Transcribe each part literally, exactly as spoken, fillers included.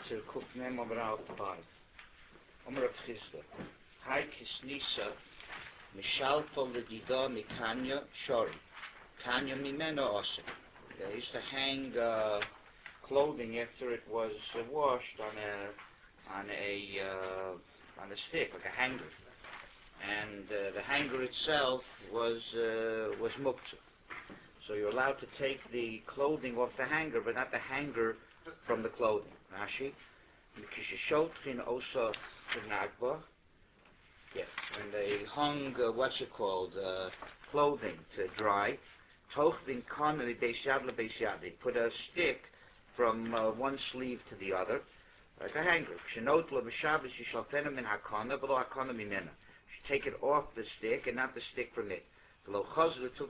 to cook name of our five. Omer of Chisda. Hai Kisnisa, Mishalpo Ledida Mikanya Shori. Kanya Mimena Ose. They used to hang uh, clothing after it was uh, washed on a on a uh, on a stick, like a hanger. And uh, the hanger itself was uh, was muktzah. So you're allowed to take the clothing off the hanger, but not the hanger from the clothing. Rashi, Mikishishotrin Osa Nagba. Yes, when they hung uh, what's it called uh, clothing to dry. Tochvin Kanali Beisyad Beisyad. They put a stick from uh, one sleeve to the other, like a hanger. Shenot lo Mishabes Yishaltena min Hakana, below Hakana Mimena. Take it off the stick and not the stick from it. Because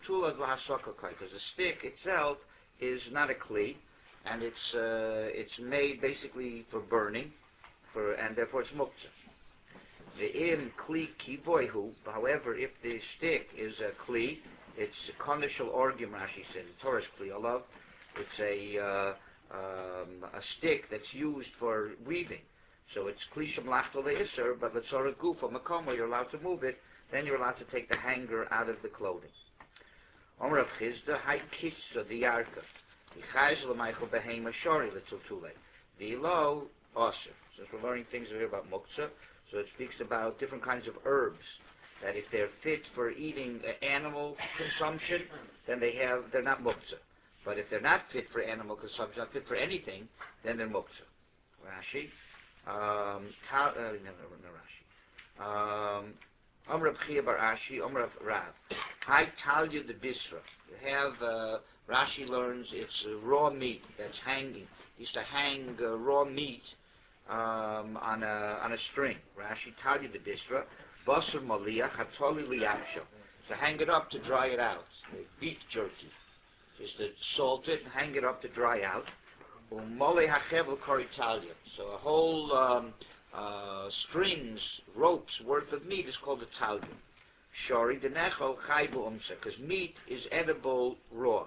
the stick itself is not a kli, and it's uh, it's made basically for burning, for and therefore it's muktzah. The im kli kivoihu. However, if the stick is a kli, it's a konishal orgim. Rashi says the Torah's kli olav. It's a uh, um, a stick that's used for weaving. So it's klisham lachto le'isser, but let's sort of goof on makom where you're allowed to move it, then you're allowed to take the hanger out of the clothing. Omer of Chizda, hai kitza the yarka. Ichayz l'maychel behema shori l'tzultule. The lo osir. Since we're learning things here about muktzah, so it speaks about different kinds of herbs, that if they're fit for eating uh, animal consumption, then they have, they're not muktzah. But if they're not fit for animal consumption, not fit for anything, then they're muktzah. Rashi. Um, ta, uh, no, no, no, Rashi. Um, Omer of Chia bar Ashi, Omer of Rav. Hai talya the bisra. You have, uh, Rashi learns it's uh, raw meat that's hanging. He used to hang uh, raw meat um, on a on a string. Rashi talya the bisra. Basar maliyah hatoli liyapsha. So hang it up to dry it out. Beef jerky. Just to salt it and hang it up to dry out. Umole hachevel koritalia. So a whole um, uh, strings, ropes worth of meat is called a talia. Shori denecho chaybu umsa, because meat is edible raw.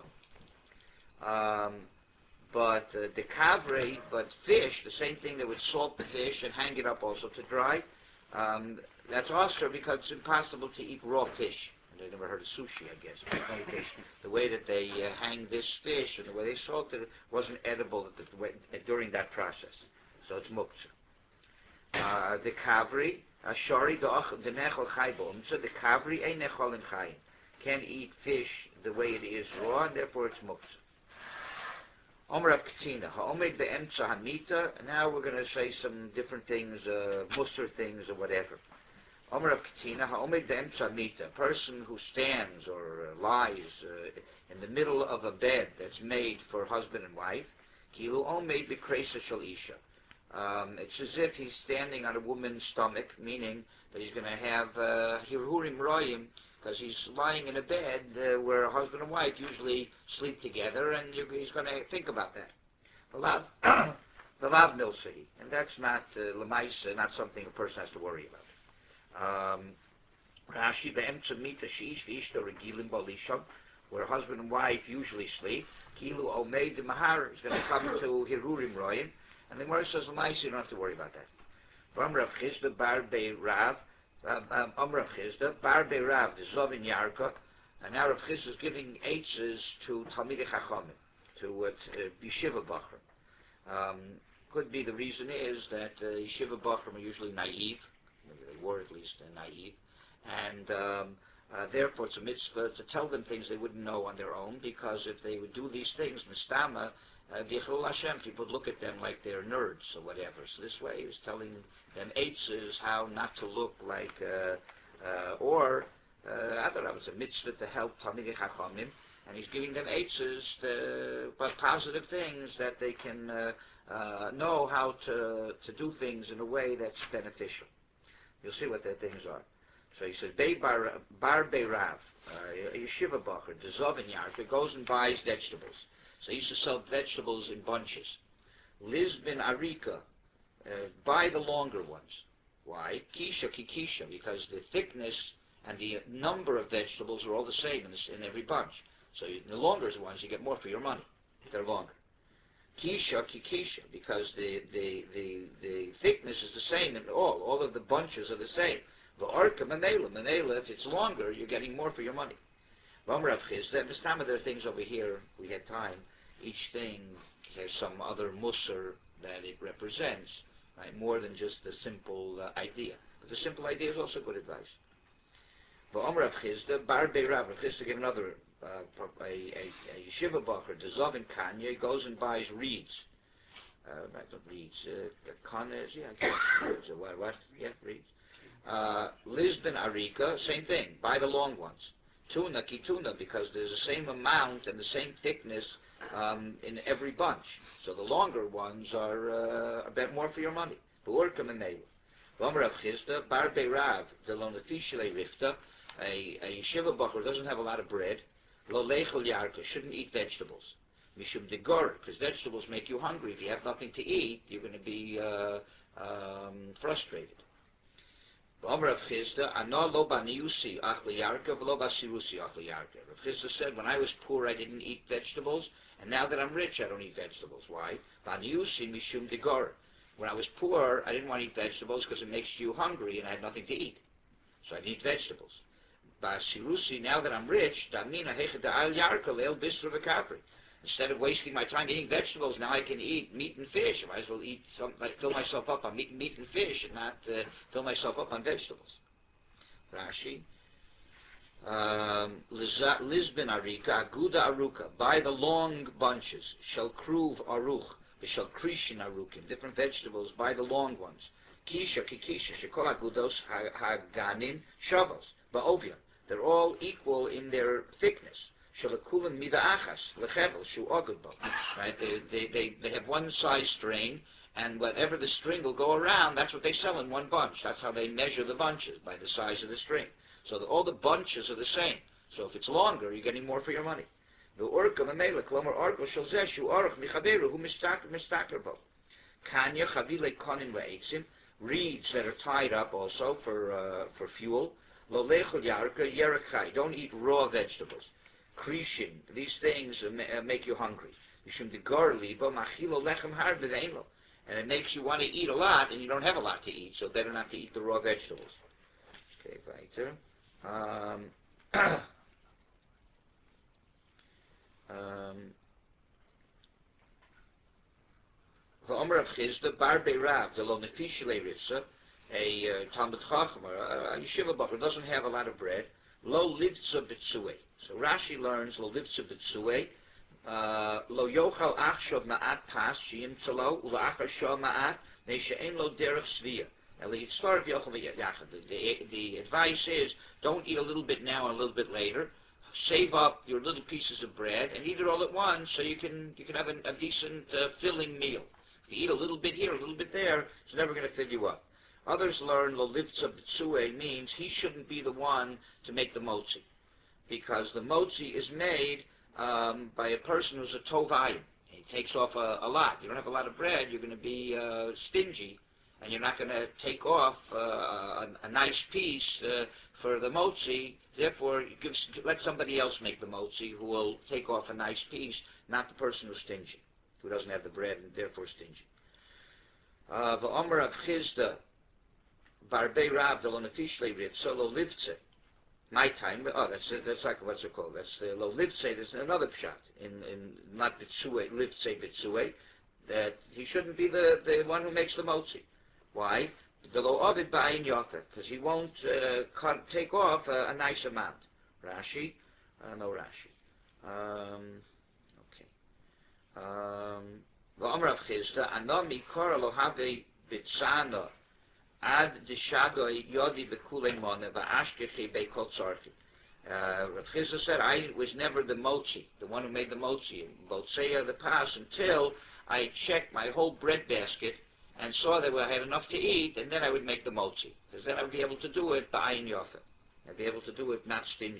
Um, but uh, the kavre, but fish, the same thing, they would salt the fish and hang it up also to dry. Um, that's also because it's impossible to eat raw fish. They never heard of sushi, I guess. But in any case, the way that they uh, hang this fish and the way they salted it wasn't edible at the, way, uh, during that process. So it's muktzah. Uh, the kavri, shari the nechol chaybom. So the kavri ain't nechol in chayim. Can't eat fish the way it is raw, and therefore it's muktzah. Omer of Katina, ha'omed be'emtza hamita. Now we're going to say some different things, uh, muster things or whatever. Omer of Katina, ha'omed be'emtza hamita. A person who stands or uh, lies uh, in the middle of a bed that's made for husband and wife. Kilu omed be'kresa shel isha. Um, it's as if he's standing on a woman's stomach, meaning that he's going to have hirhurim royim, because he's lying in a bed uh, where a husband and wife usually sleep together, and you, he's going to think about that. The lav, the lav milsahi, and that's not uh, lemaisa, not something a person has to worry about. Rashi be'emtza mita sheish v'ishto regilim balisham, where husband and wife usually sleep. Kilu omeid the mahar is going to come to hirurim royim. And the Gemara says, "L'maisa, you don't have to worry about that." Amr Rav Chizda bar Bei Rav, Amr Rav Chizda bar Bei Rav, the Zovin Yarka, and now Rav Chizda is giving eitzes to Talmidei Chachamim, to uh, Yeshiva Bachrim. Um, could be the reason is that uh, Yeshiva Bachrim are usually naive, maybe they were at least uh, naive, and um, uh, therefore it's a mitzvah to tell them things they wouldn't know on their own, because if they would do these things, mistama, Uh, Hashem, people would look at them like they're nerds or whatever. So this way he's telling them eitzes how not to look like, uh, uh, or, uh, I thought it was a mitzvah to help Talmidei Chachamim, and he's giving them eitzes, to, but positive things that they can uh, uh, know how to, to do things in a way that's beneficial. You'll see what their things are. So he says, Bei Bar, bar Bei Rav, uh, a yeshiva bacher, the Zovin Yarka, goes and buys vegetables. So he used to sell vegetables in bunches. Liz bin Arika, uh, buy the longer ones. Why? Kisha kikisha, because the thickness and the number of vegetables are all the same in, this, in every bunch. So you, the longer ones, you get more for your money. They're longer. Kisha kikisha, because the, the, the, the thickness is the same in all. All of the bunches are the same. The orka manela, manela, if it's longer, you're getting more for your money. V'amrav Chisda, this time there are things over here, we had time, each thing has some other musar that it represents, right? More than just the simple uh, idea. But the simple idea is also good advice. V'amrav Chisda, bar beirav, Rav Chisda gave another Uh, a, a, a yeshiva bacher, the Zov in Kanya, goes and buys reeds. Uh, not reeds, uh, Kanes, yeah, reeds, what, what, yeah, reeds. Uh, Lisbon Arika, same thing, buy the long ones. Tuna, Kituna, because there's the same amount and the same thickness um, in every bunch. So the longer ones are uh, a bit more for your money. V'urka menei. V'amrav Chisda, bar beirav, the lonefishile rifta, a, a yeshiva bacher doesn't have a lot of bread. Lo lechel yarka, shouldn't eat vegetables. Mishum degor, because vegetables make you hungry. If you have nothing to eat, you're going to be uh, um, frustrated. V'amar Rav Chisda, ano lo baniusi achli yarka, v'lo basirusi achli yarka. Rav Chisda said, when I was poor, I didn't eat vegetables, and now that I'm rich, I don't eat vegetables. Why? Baniusi mishum degor. When I was poor, I didn't want to eat vegetables because it makes you hungry, and I had nothing to eat. So I didn't eat vegetables. Basirusi, now that I'm rich, instead of wasting my time eating vegetables, now I can eat meat and fish. I might as well eat some, like, fill myself up on meat, meat and fish and not uh, fill myself up on vegetables. Rashi. Um, Lisbon Arika, Aguda Aruka, buy the long bunches, shall kruv aruch, shall krishin arukim, different vegetables, buy the long ones. Kisha, kikisha, shekol agudos haganin shavos, ba'ovia. They're all equal in their thickness. Shalakulim mida achas lechevel shu ogudbo. Right? They, they they they have one size string, and whatever the string will go around, that's what they sell in one bunch. That's how they measure the bunches, by the size of the string. So the, all the bunches are the same. So if it's longer, you're getting more for your money. The orka memela klomer orka shel zeshu orach michaberu hu mistaker bo. Kanya chavile konim le'etzim, reeds that are tied up also for uh, for fuel. Lo lechol yarka yerachai. Don't eat raw vegetables. Krishin. These things uh, make you hungry. Yishum degor libo machilo lechem har v've'enlo. And it makes you want to eat a lot, and you don't have a lot to eat, so better not to eat the raw vegetables. Okay, weiter. Um, um, V'omer of Chisda, bar beirav, the lo nefishile ritza, a uh, Talmud Chacham, a yeshiva bacher, doesn't have a lot of bread. Lo livtza b'tzuei. So Rashi learns lo livtza b'tzuei. Lo yochal achshav ma'at pas shiyim tzalo ula'achar shah ma'at ne'she'en lo derech sviyah. Now the start of yochal v'yachad. The advice is don't eat a little bit now and a little bit later. Save up your little pieces of bread and eat it all at once, so you can you can have a, a decent uh, filling meal. If you eat a little bit here, a little bit there, it's never going to fill you up. Others learn lo livtza b'tzuei means he shouldn't be the one to make the motzi, because the motzi is made um, by a person who's a tovayim. He takes off a, a lot. You don't have a lot of bread, you're going to be uh, stingy, and you're not going to take off uh, a, a nice piece uh, for the motzi. Therefore, give, let somebody else make the motzi who will take off a nice piece, not the person who's stingy, who doesn't have the bread and therefore stingy. The Omer of Chisda, Barbei Rav, the Lonefishle Ritz, so Lo Livtze. My time, oh, that's that's like, what's it called? That's the Lo Livtze, there's another pshat, in, in not Bitsue, Livtze Bitsue, that he shouldn't be the, the one who makes the motzi. Why? The Lo Ovid Ba'in Yofer, because he won't uh, cut, take off a, a nice amount. Rashi? Uh, no Rashi. Um, okay. Um, the Omer of Chisda, Anomi Kora Lo Have Bitsana, Ad Dishagoi Yodi Bekule Mone Va'ashkechi Bekol Tzarchi. Rav Chisda said, I was never the mochi, the one who made the mochi, in Botseya the pass, until I checked my whole bread basket and saw that I had enough to eat, and then I would make the mochi. Because then I would be able to do it ba'ayin yofer. I'd be able to do it not stingily.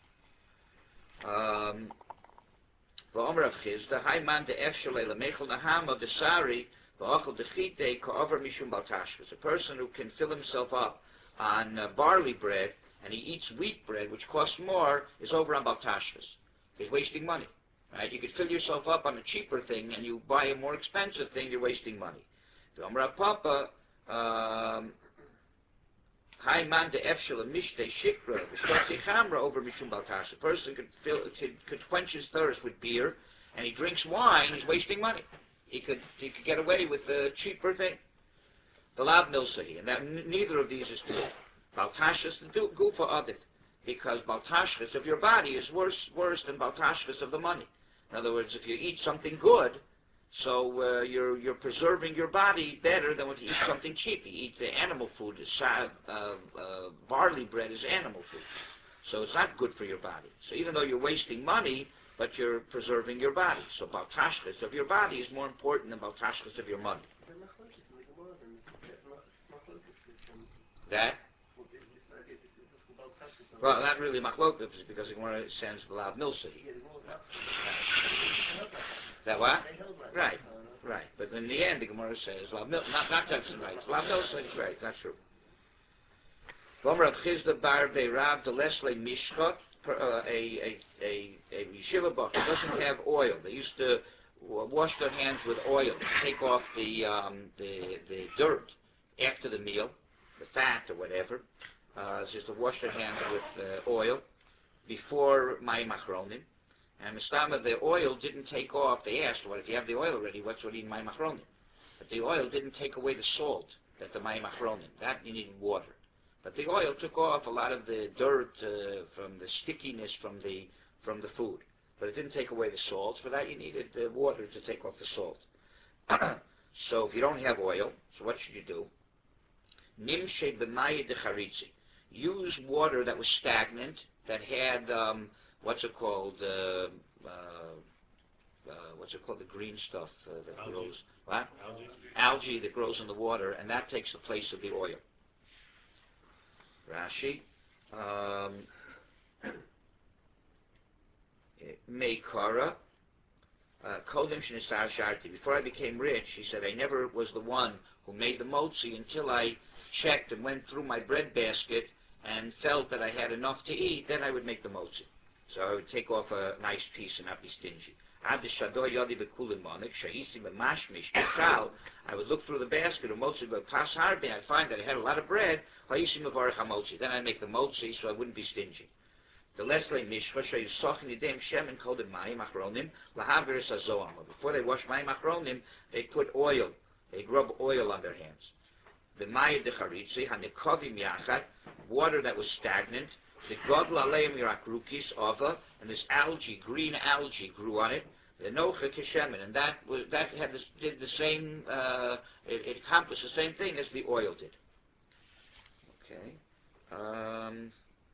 Um, V'omer of Chisda, Hai man de efshole lemechel nahama desari v'ochel dechite ka'over mishum baltashkas. A person who can fill himself up on uh, barley bread, and he eats wheat bread, which costs more, is over on baltashkas. He's wasting money. Right? You could fill yourself up on a cheaper thing, and you buy a more expensive thing, you're wasting money. The Amar Papa, um, Haiman de Efshel Mishte Shikra, V'Shotzi Chamra over Mishum Baltasha. A person could, fill, could, could quench his thirst with beer, and he drinks wine, he's wasting money. He could he could get away with a cheaper thing. The Lav Milsahi, and that n- neither of these is true. Baltashas do go for audit, because Baltashas of your body is worse worse than Baltashas of the money. In other words, if you eat something good, so uh, you're you're preserving your body better than when you eat something cheap. You eat the animal food, uh, uh, barley bread is animal food, so it's not good for your body. So even though you're wasting money, but you're preserving your body. So Baltashkas of your body is more important than Baltashkas of your money. That? Well, not really Machlokas, because the Gemara sends Lav Milsahi. That what? Right, right. But in the end, the Gemara says Lav Mil, not not Jackson right. Lav Milsahi is right. That's true. Gomer Rav Chizda Bar Beirav the Leslie Mishka, a a a a yeshiva buck who doesn't have oil. They used to wash their hands with oil, take off the um, the the dirt after the meal, the fat or whatever. Uh, so just to wash their hands with uh, oil before Mayim Achronim. And Mistama, the oil didn't take off. They asked, well, if you have the oil already, what's what in Mayim Achronim? But the oil didn't take away the salt that the Mayim Achronim. That you needed water. But the oil took off a lot of the dirt uh, from the stickiness from the from the food. But it didn't take away the salt. For that, you needed the water to take off the salt. So if you don't have oil, so what should you do? Nimshe b'mayid decharitzi. Use water that was stagnant, that had, um, what's it called, uh, uh, uh, what's it called, the green stuff uh, that algae. grows, what? Algae. Algae that grows in the water, and that takes the place of the oil. Rashi, um, Meikara, Kodim Shnisar Sharti. Before I became rich, he said, I never was the one who made the motzi until I checked and went through my bread basket and felt that I had enough to eat, then I would make the motzi. So I would take off a nice piece and not be stingy. I would look through the basket of motzi, but I find that I had a lot of bread. Then I make the motzi so I wouldn't be stingy. The Leslie Mishcha, before they wash Mayim Achronim, they put oil. They rub oil on their hands. The Mayim Decharitzi, Hanekovim Yachat, water that was stagnant. The Godl Aleim Yirakrukis Ova, and this algae, green algae, grew on it. The Nocha Keshemen, and that was that had this, did the same. Uh, it, it accomplished the same thing as the oil did. Okay. Um,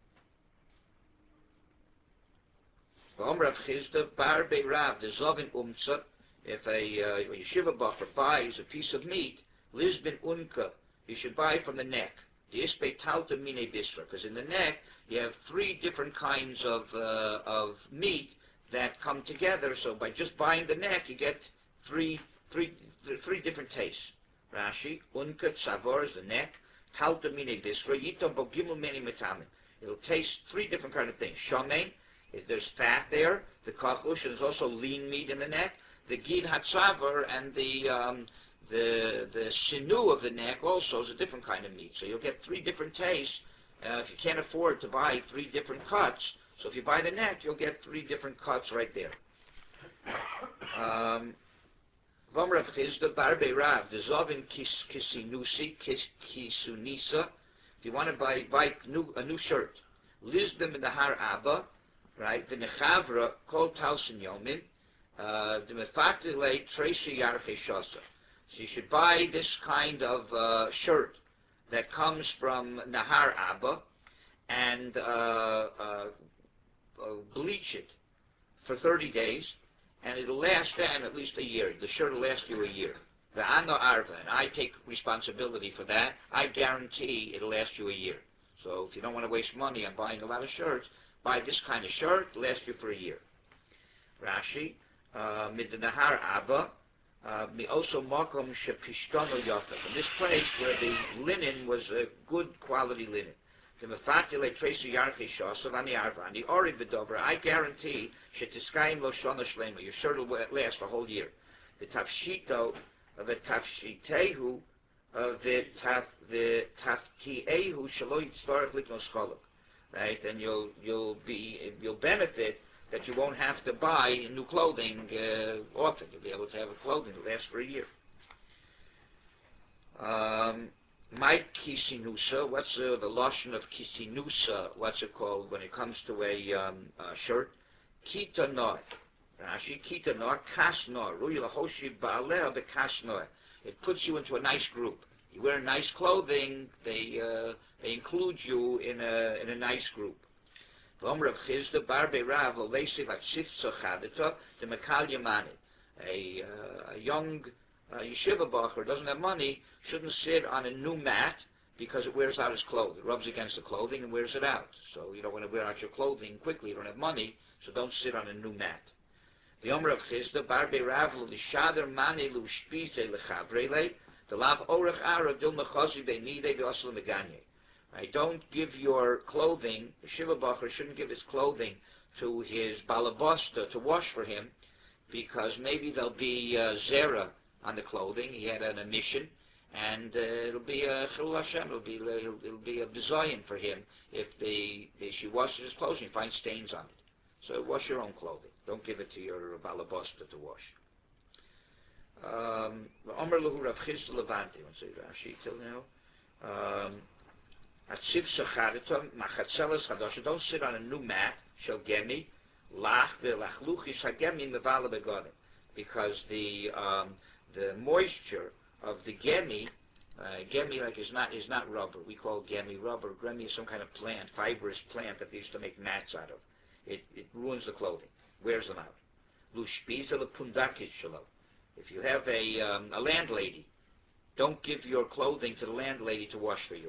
Rav Chizda Bar Beirav the Zovin Umtza. If a, uh, a yeshiva buffer buys a piece of meat, Lisbon Unka, you should buy from the neck. The Ispe Talta Mine Bisra, because in the neck you have three different kinds of uh, of meat that come together. So by just buying the neck, you get three three three different tastes. Rashi Unka Tzavor is the neck. Talta Mine Bisra Yitom Bogimul Meni Metamin. It'll taste three different kind of things. Shomein, is there's fat there. The kachush, and there's also lean meat in the neck. The Gid Hatzavar and the um, the the shinu of the neck also is a different kind of meat. So you'll get three different tastes. Uh, if you can't afford to buy three different cuts, so if you buy the neck, you'll get three different cuts right there. Um, Vomrav Chizda Bar Beirav the Zovin Kisinusi Kisunisa. If you want to buy buy new, a new shirt, Lisbon in the Har Abba, right? The Nechavra Kol Talsin Yomin. The Mefatilei Tracy Yarche Shasa. So you should buy this kind of uh, shirt that comes from Nahar Abba and uh, uh, uh, bleach it for thirty days, and it'll last then at least a year. The shirt will last you a year. The Ano Arva, and I take responsibility for that. I guarantee it'll last you a year. So if you don't want to waste money on buying a lot of shirts, buy this kind of shirt, it'll last you for a year. Rashi, Mid the Nahar Abba, me also makom shepishtono yafet. In this place where the linen was a good quality linen. The Mefatile Tracy Yarchi Shosov Ani Arvani Ori Vidover, I guarantee Shetiskayim Lo Shona Shlema, your shirt will last a whole year. The Tafshito of the Tafshitehu of the Taf the Taftiehu Shalo Yitzvarach Liknos Cholok. Right? And you'll you'll be you'll benefit that you won't have to buy new clothing uh, often. You'll be able to have a clothing that lasts for a year. Um My kisinusa, what's uh, the lotion of kisinusa, what's it called when it comes to a um, uh, shirt? Kita noy. Rashi, kita noy, kas noy. Ruyi lahoshi ba'aleh bekas noy. It puts you into a nice group. You wear nice clothing, they uh, they include you in a in a nice group. V'omer of Chizda, bar be'rav, l'leisiv at sifza chadeta, the mekal yamani. A, uh, a young uh, yeshiva bacher doesn't have money, shouldn't sit on a new mat because it wears out his clothes. It rubs against the clothing and wears it out. So you don't want to wear out your clothing quickly. You don't have money, so don't sit on a new mat. The Omer of Chizda, bar be'rav, l'shader mani l'ushpize l'chavrele, the lav orach ara dil mechazi be'nidei v'osel meganye. Right? Don't give your clothing, the Shiva Bacher shouldn't give his clothing to his balabosta to wash for him, because maybe there'll be uh, zera on the clothing. He had an emission, and uh, it'll be a chilul Hashem. It'll be uh, it'll, it'll be a bizayin for him if the, the she washes his clothes and finds stains on it. So wash your own clothing. Don't give it to your balabosta to wash. Um, Omer Lahu Rav Chizda Levante. Want to say Rashi till now? Um, Don't sit on a new mat. Shogemi lach ve'lachluchis hagemi mevala begodim, because the um, the moisture of the gemi, uh, gemi like is not is not rubber. We call gemi rubber. Gemi is some kind of plant, fibrous plant that they used to make mats out of. It it ruins the clothing, wears them out. Lushpiza lepundakis shalom. If you have a um, a landlady, don't give your clothing to the landlady to wash for you.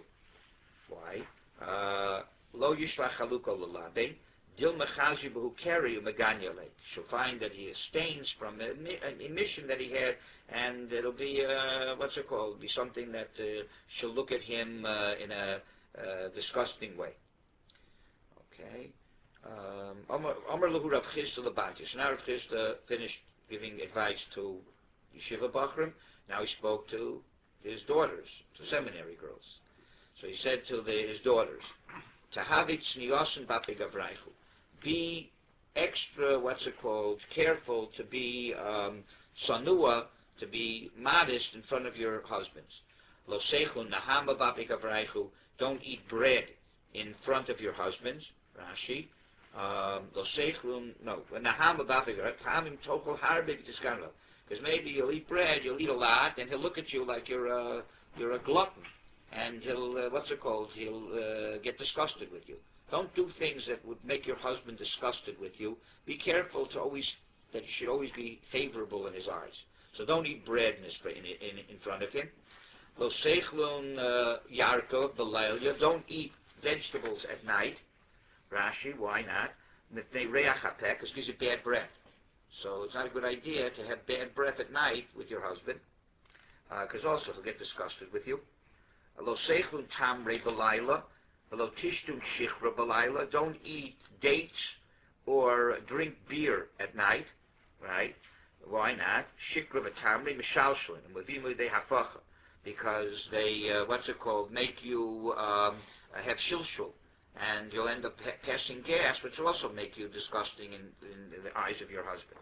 Why? Lo yishlach haluko lelabe. Dil mechazi b'hu keri umeganyale. She'll find that he has stains from an emission that he had, and it'll be uh, what's it called? It'll be something that uh, she'll look at him uh, in a uh, disgusting way. Okay. Omer lahu Rav Chizda lebati. So now Rav Chizda finished giving advice to yeshiva bachrim. Now he spoke to his daughters, to seminary girls. So he said to the, his daughters, Tahavit sniyosin bapi gavraichu. Be extra, what's it called, careful to be um, sanua, to be modest in front of your husbands. Lo seichun nahama bapi gavraichu. Don't eat bread in front of your husbands. Rashi. Lo seichun, no, nahama bapi gavraichu. Hamim tochel harbe b'tiskanlo. Because maybe you'll eat bread, you'll eat a lot, and he'll look at you like you're a, you're a glutton. And he'll, uh, what's it called, he'll uh, get disgusted with you. Don't do things that would make your husband disgusted with you. Be careful to always, that you should always be favorable in his eyes. So don't eat bread in, his, in, in, in front of him. Lo seichlun yarko b'layla. Don't eat vegetables at night. Rashi, why not? Mitnei reach hapeh, because it gives you bad breath. So it's not a good idea to have bad breath at night with your husband, because uh, also he'll get disgusted with you. Lo seichun tamre b'layla, lo tishtun shichra b'layla. Don't eat dates or drink beer at night, right? Why not? Shikra v'tamre mishalshlin, and wavimu de hafacha, because they, uh, what's it called, make you um, have shilshul, and you'll end up pa- passing gas, which will also make you disgusting in, in, in the eyes of your husband.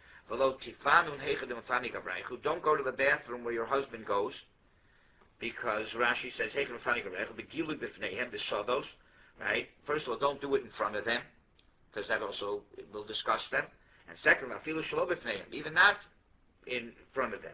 Don't go to the bathroom where your husband goes, because Rashi says, right? First of all, don't do it in front of them, because that also will disgust them. And second, even not in front of them.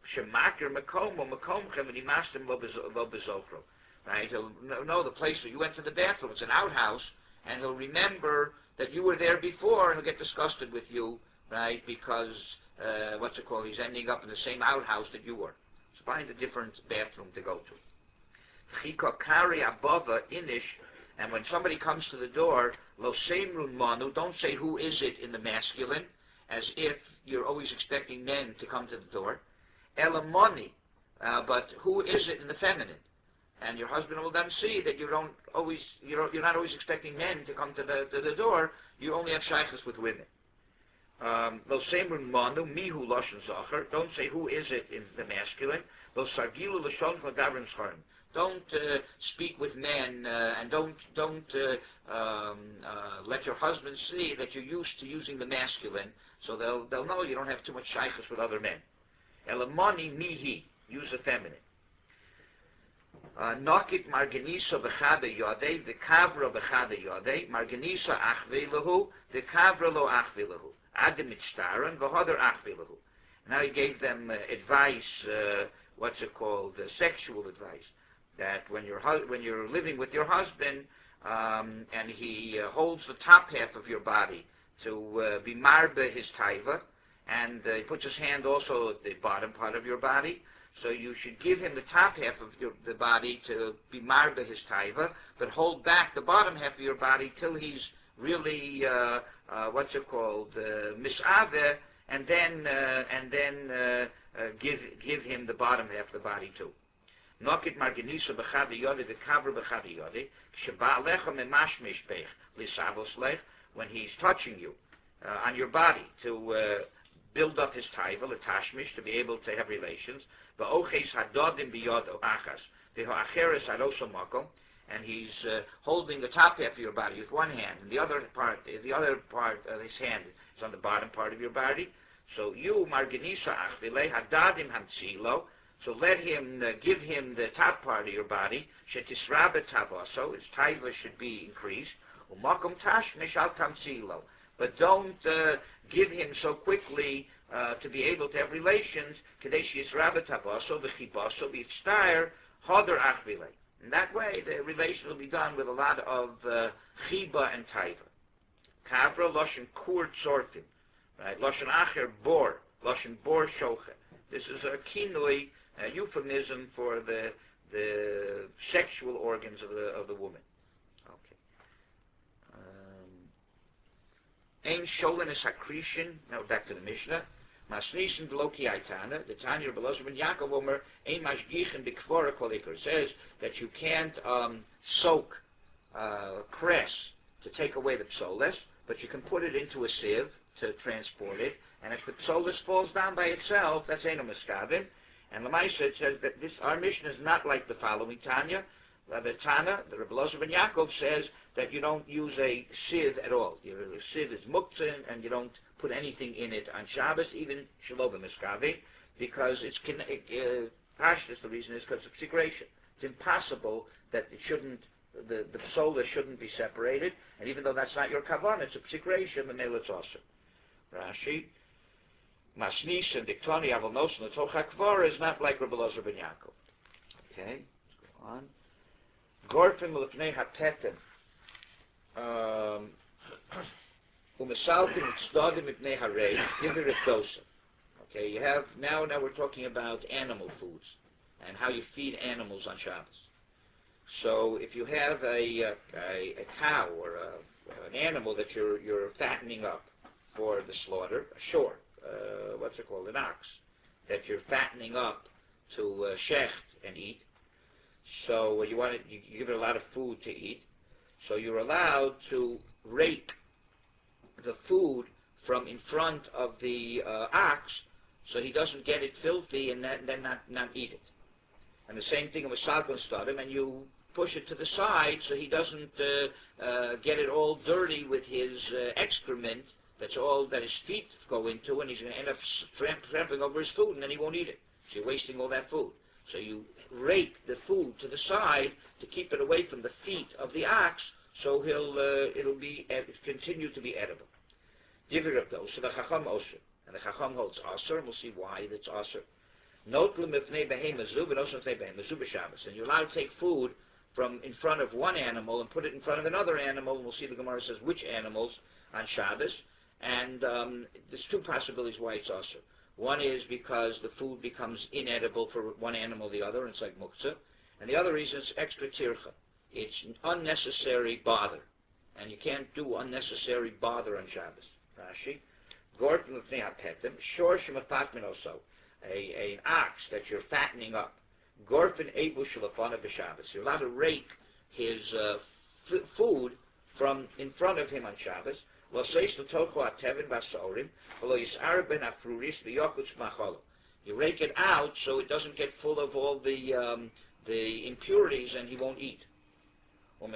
Right? He'll know the place where you went to the bathroom. It's an outhouse, and he'll remember that you were there before, and he'll get disgusted with you, right? Because, uh, what's it called, he's ending up in the same outhouse that you were. Find a different bathroom to go to. Chikakari abava inish, and when somebody comes to the door, lo seimrun manu, don't say who is it in the masculine, as if you're always expecting men to come to the door. Elamoni, uh, but who is it in the feminine? and your husband will then see that you don't always, you don't, you're not always expecting men to come to the to the door. You only have shaykhs with women. Um, Lo semer manu mihu lashon zacher. Don't say who is it in the masculine. Lo sargilu lashon v'gavrim scharim. Don't uh, speak with men, uh, and don't don't uh, um, uh, let your husband see that you're used to using the masculine, so they'll they'll know you don't have too much shaykhs with other men. Elamani mihi, use the feminine. Nokit marganisa b'chada yodei, the kavra b'chada yodei, marganisa achvei lahu, the kavra lo achvei lahu. Adam mitztaran v'hodar achvei lahu. Now he gave them uh, advice, uh, what's it called, uh, sexual advice, that when you're hu- when you're living with your husband, um, and he uh, holds the top half of your body to uh, be marbe his taiva, and uh, he puts his hand also at the bottom part of your body. So you should give him the top half of your, the body to be marba his taiva, but hold back the bottom half of your body till he's really uh, uh, what's it called uh, misave, and then uh, and then uh, uh, give give him the bottom half of the body too. Nokit marganisa b'chadi yodi the kavra b'chadi yodi sheba'alecha memashmish bech lisavos lech, when he's touching you uh, on your body to uh, build up his taiva, the tashmish, to be able to have relations. V'oches hadodim biyodo achas v'ho'acheres haroso makom, and he's uh, holding the top half of your body with one hand, and the other part, the other part of his hand is on the bottom part of your body. So you, marganisa achvile hadadim hamtzilo, so let him uh, give him the top part of your body. Shetisrabe tavoso, his taiva should be increased. Umakom tashmish al tamtzilo, but don't uh, give him so quickly uh, to be able to have relations. Kadesh Yisrabe Tavaso, the Chibaso, B'Yitztair, Hodar Achvile. In that way, the relation will be done with a lot of uh, Chiba and Taiva. Kavra, Loshen Kur Tzortim. Right? Loshen Acher, Bor. Loshen Bor Shoche. This is a kinoi, a euphemism for the the sexual organs of the of the woman. Ein Sholin is Hakrishin. Now back to the Mishnah. Masnishin Bloki Aitana. The Tanya of Belozim and Yaakov Omer. Ein Mashgichin Bikvora Kolikor says that you can't um, soak uh, cress to take away the psolis, but you can put it into a sieve to transport it. And if the psolis falls down by itself, that's Eino Miskavim. And Lamaisa, it says that this our Mishnah is not like the following Tanya. Uh, the Tana, the Rebbe Elazar ben Yaakov says that you don't use a sieve at all. Your sieve is muktzah, and you don't put anything in it on Shabbos, even Shalom Miskavi, because it's uh, Pashtus. The reason is because of segregation. It's impossible that it shouldn't, the the psola shouldn't be separated, and even though that's not your kavan, it's a segregation. The mele it's also. Rashi, Masnis and Diktani Avalnos and the Tocha Kvar is not like Rebbe Elazar ben Yaakov. Okay, let's go on. Gorfim l'fnei hapetem, umesaltim tzdadim l'fnei harei, giver of dosa. Okay, you have, now now we're talking about animal foods, and how you feed animals on Shabbos. So if you have a, a, a cow or a, an animal that you're, you're fattening up for the slaughter, a shore, uh, what's it called, an ox, that you're fattening up to uh, shecht and eat, so you want it, you give it a lot of food to eat. So you're allowed to rake the food from in front of the uh, ox, so he doesn't get it filthy and then, then not, not eat it. And the same thing with salkon stadim, and you push it to the side so he doesn't uh, uh, get it all dirty with his uh, excrement. That's all that his feet go into, and he's going to end up tramp, trampling over his food, and then he won't eat it. So you're wasting all that food. So you rake the food to the side to keep it away from the feet of the ox, so he'll uh, it'll be ed- continue to be edible. Divir of those, so the chacham osir, and the chacham holds osir, and we'll see why it's osir. Note l'mifnei behema zu, but also l'mifnei behema zu b'Shabbos, and you're allowed to take food from in front of one animal and put it in front of another animal. And we'll see the Gemara says which animals on Shabbos, and um, there's two possibilities why it's osir. One is because the food becomes inedible for one animal or the other, and it's like muktzah. And the other reason is extra tircha. It's unnecessary bother. And you can't do unnecessary bother on Shabbos. Rashi. Gort l'fnei hapetem, shor shemafatmin also. An ox that you're fattening up. Gorfin Ebu Shalafana B'Shabbos. You're allowed to rake his uh, f- food from in front of him on Shabbos. You rake it out so it doesn't get full of all the um, the impurities and he won't eat. And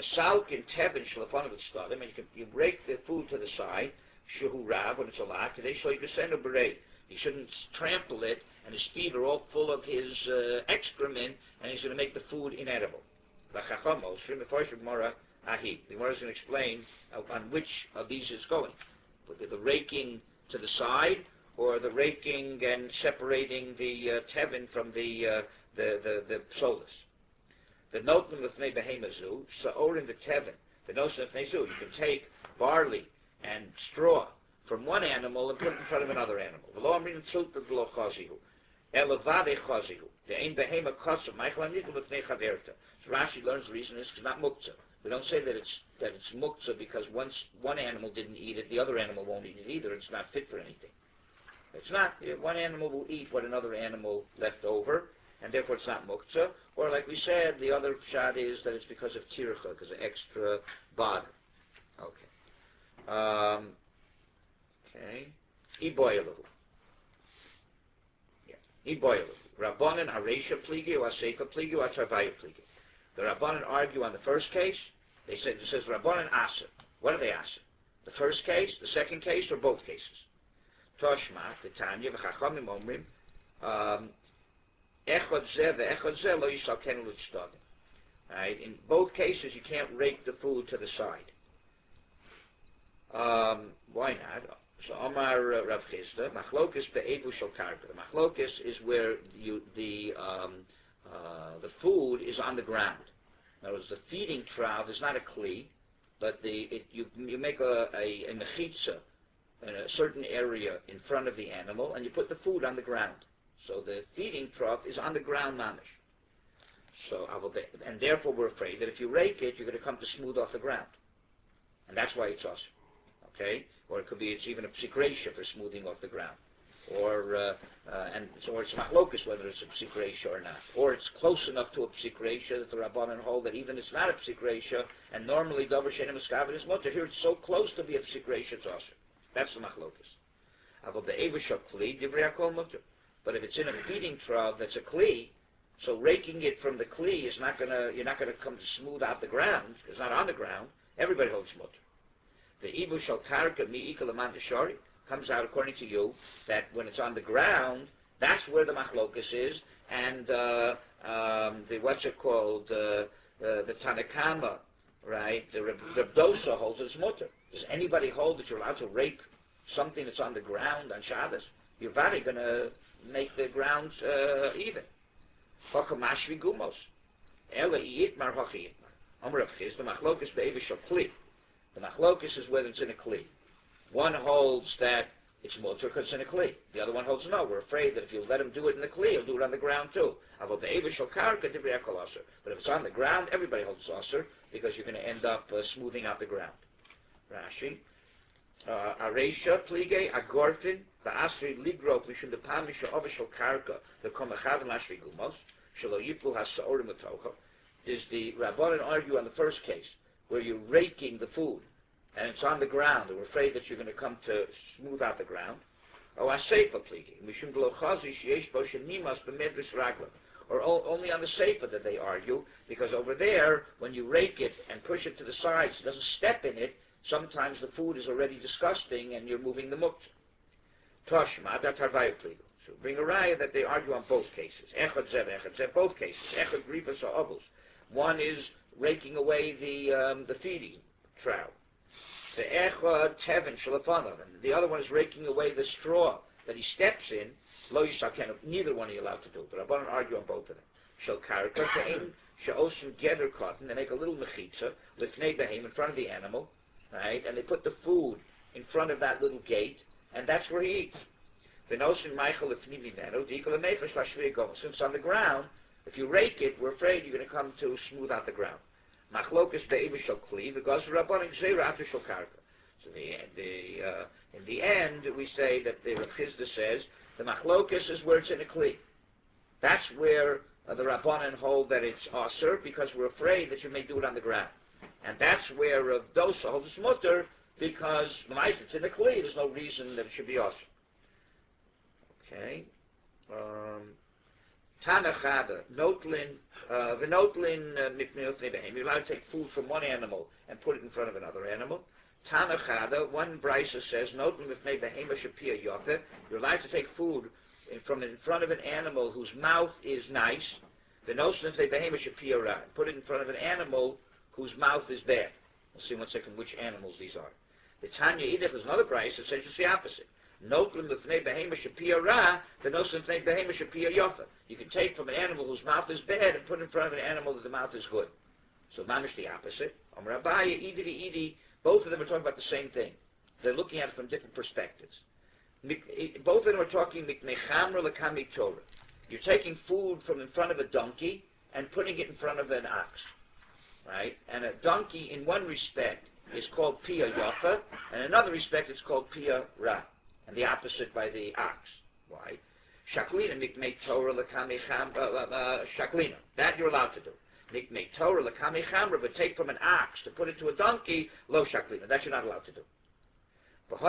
you, can, you rake the food to the side, when it's a lot, he shouldn't trample it, and his feet are all full of his uh, excrement, and he's going to make the food inedible. The Gemara is going to explain on which of these is going. The, the raking to the side, or the raking and separating the uh, tevin from the uh, the the, the psolis. The noten of nei behemazu, saor in the tevin. The notion of nezu, you can take barley and straw from one animal and put it in front of another animal. The law means truth of the law chazihu. Elavade chazihu. The ein behema kosov. Michael Anikel with nei chaverta. So Rashi learns the reason is it's not muktzah. We don't say that it's that it's muktzah because once one animal didn't eat it, the other animal won't eat it either. It's not fit for anything. It's not. One animal will eat what another animal left over, and therefore it's not muktzah. Or like we said, the other shot is that it's because of tircha, because of extra bother. Okay. Um, okay. Iboyalahu. Yeah. Iboyalahu. Rabbanan aresha pligi or asefa pligi or tarvaya pligi. The Rabbanan argue on the first case. They said it says Rabbanan asa. What are they asa? The first case, the second case, or both cases? Toshma, the Tanya, v'chachamim omrim, echad zeh ve'echad zeh lo yishal kenu l'tztagim. Right? In both cases, you can't rake the food to the side. Um, why not? So Omar uh, Rav Chisda, machlokas be'evu shel karka. The machlokas is where you, the um, uh, the food is on the ground. In other words, the feeding trough is not a kli, but the it, you you make a a, a mechitza in a certain area in front of the animal, and you put the food on the ground. So the feeding trough is on the ground mamish. So I will, and therefore we're afraid that if you rake it, you're going to come to smooth off the ground, and that's why it's us. Okay, or it could be it's even a psikresha for smoothing off the ground, or uh, uh, and so or it's machlokus whether it's a psikresha or not, or it's close enough to a psikresha that the Rabbanan hold that even it's not a psikresha, and normally davar she'eino miskaven is mutter. Here it's so close to be a psikresha it's also. That's the machlokus. But if it's in a feeding trough that's a kli, so raking it from the kli is not gonna. You're not gonna come to smooth out the ground. It's not on the ground. Everybody holds mutter. The ibu shal karka mi ikal aman deshari comes out according to you that when it's on the ground, that's where the machlokus is, and uh, um, the what's it called uh, uh, the Tanakama, right? The Reb Dosa holds it's mutter. Does anybody hold that you're allowed to rake something that's on the ground on Shabbos? You're very going to make the ground uh, even. Hokamashvi gumos. Ela yitmar hochi yitmar. Amar of Chiz, the machlokus be'evish kli. The machlokus is whether it's in a kli. One holds that it's mutter because it's in a kli. The other one holds no. We're afraid that if you let him do it in the kli, he'll do it on the ground too. But if it's on the ground, everybody holds aser because you're going to end up uh, smoothing out the ground. Rashi, Aresha plige agorfin the asri ligrot mishum the pamisha ovishal karka the komachav and lashri gumos shelo yiplu hasaorim atocha. Is the Rabbanan argue on the first case where you're raking the food and it's on the ground and we're afraid that you're going to come to smooth out the ground? Oh, asefa plige mishum lo chazi sheyesh bo shenimas b'medris ragla. Or only on the sefer that they argue, because over there, when you rake it and push it to the sides, it doesn't step in it. Sometimes the food is already disgusting, and you're moving the muktzah. Toshma da tarvaya pligu. So bring a raya that they argue on both cases. Echad zev, echad zev, both cases. Echad grivas or ovos. One is raking away the um, the feeding trough. The echad tevin shalafanav, and the other one is raking away the straw that he steps in. Lo yishal kenu, neither one are you allowed to do, but Rabbanan argue on both of them. Shel karka te'im she'osim geder cotton, they make a little mechitza, lifnei behem, in front of the animal, right, and they put the food in front of that little gate, and that's where he eats. V'nosim meichel lifnei mimenu, d'ikol nefesh lashvei gomos. Since on the ground, if you rake it, we're afraid you're going to come to smooth out the ground. Machlokas be'evish shel kli, v'gaz Rabbanan gzeira after shel karka. So the, the, uh, in the end, we say that the Rav Chisda says, the machlokus is where it's in a kli. That's where uh, the Rabbanan hold that it's Aser because we're afraid that you may do it on the ground. And that's where Rav Dosa holds it's mutter because it's in the Kli. There's no reason that it should be Aser. Okay. Um, Tanachada, Notlin, uh, Venotlin, Mipneotne You're allowed to take food from one animal and put it in front of another animal. Tanachada, one brisa says, Notlin Mipne Behema Shapia Yofe. You're allowed to take food in, from in front of an animal whose mouth is nice. Venotlin Mipne Behema Shapia Ra. Put it in front of an animal whose mouth is bad. We'll see in one second which animals these are. The Tanya Edith is another brisa that says it's the opposite. Notlin Mipne Behema Shapia Ra. Venotlin Mipne Behema Shapia Yofe. You can take from an animal whose mouth is bad and put in front of an animal that the mouth is good. So mamish the opposite. Amar Abaye, Idi Idi, both of them are talking about the same thing. They're looking at it from different perspectives. Both of them are talking Miknei Chamra L'Kami Torah. You're taking food from in front of a donkey and putting it in front of an ox. Right? And a donkey, in one respect, is called Pia Yafa, and in another respect, it's called Pia Ra. And the opposite by the ox. Why? Shaklina, Mikmei Torah, L'Kami Chamra, Shaklina. That you're allowed to do. Mikmei Torah, L'Kami Chamra, but take from an ox to put it to a donkey, Lo Shaklina. That you're not allowed to do. For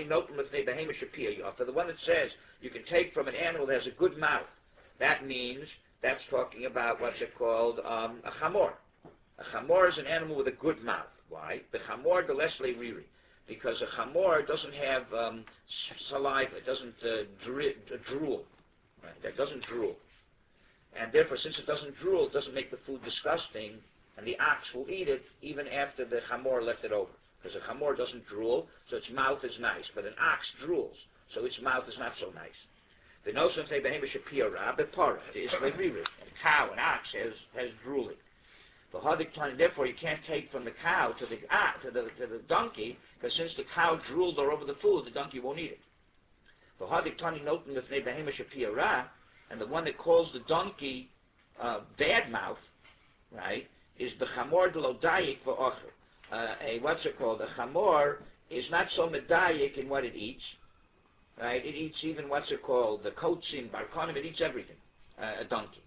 the one that says you can take from an animal that has a good mouth, that means that's talking about what's it called, um, a chamor. A chamor is an animal with a good mouth. Why? The chamor de lesle riri. Because a chamor doesn't have um, saliva, it doesn't uh, dri- drool. Right? It doesn't drool. And therefore, since it doesn't drool, it doesn't make the food disgusting, and the ox will eat it even after the chamor left it over. Because a chamor doesn't drool, so its mouth is nice. But an ox drools, so its mouth is not so nice. The notion of behema shapira, bepara, is levirib. A cow, an ox, has, has drooling. Therefore, you can't take from the cow to the ah, to the to the donkey, because since the cow drooled all over the food, the donkey won't eat it. And the one that calls the donkey uh, bad mouth, right, is the chamor de lo dayik v'ocher. Uh, a what's it called? A chamor is not so medayik in what it eats, right? It eats even what's it called? The kotzim, barkonim. It eats everything. Uh, a donkey.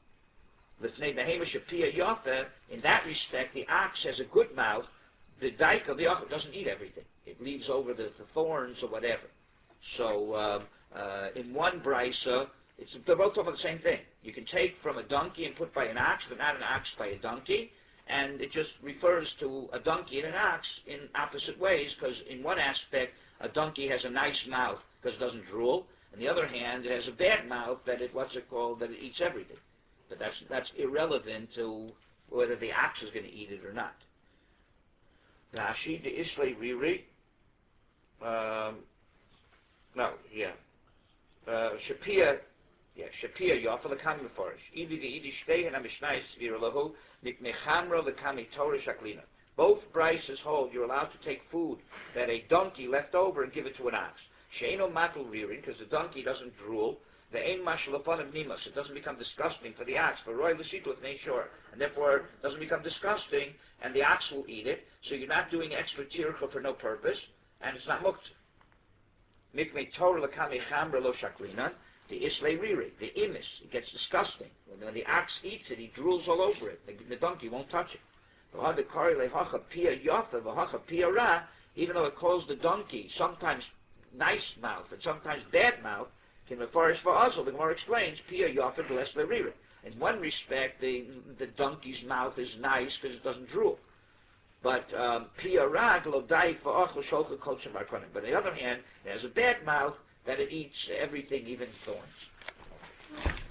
In that respect, the ox has a good mouth. The dyke of the ox doesn't eat everything. It leaves over the, the thorns or whatever. So um, uh, in one brisa, it's, they're both talking about the same thing. You can take from a donkey and put by an ox, but not an ox by a donkey. And it just refers to a donkey and an ox in opposite ways, because in one aspect, a donkey has a nice mouth because it doesn't drool. On the other hand, it has a bad mouth that it, what's it called, that it eats everything. But that's that's irrelevant to whether the ox is going to eat it or not. Rashi, the Islay Riri, um, no, yeah, uh, Shapia, yeah, Shapia, Yofa, the Kami Meforish. Idi the Idi Shtei and Amishnai Svir Lahu, Nikmechamra, the Kami Torah Shaklina. Both brises hold you're allowed to take food that a donkey left over and give it to an ox. Sheino Matul Ririn, because the donkey doesn't drool. The ein mashalafon of nimas, it doesn't become disgusting for the ox. For roy l'shit with shore, and therefore it doesn't become disgusting, and the ox will eat it. So you're not doing extra tircha for no purpose, and it's not muktzah. Mikmei Torah l'kamei chamra lo shaklinan, the islay riri, the imis, it gets disgusting. When, when the ox eats it, he drools all over it. The, the donkey won't touch it. Even though it calls the donkey sometimes nice mouth and sometimes bad mouth. In the forest for Oslo, the Gemara explains, Pia Yafid less Lerira. In one respect, the the donkey's mouth is nice because it doesn't drool. But Pia Rag lo dai for Ochel Sholcha Kolchim Barkonim. But on the other hand, it has a bad mouth that it eats everything, even thorns.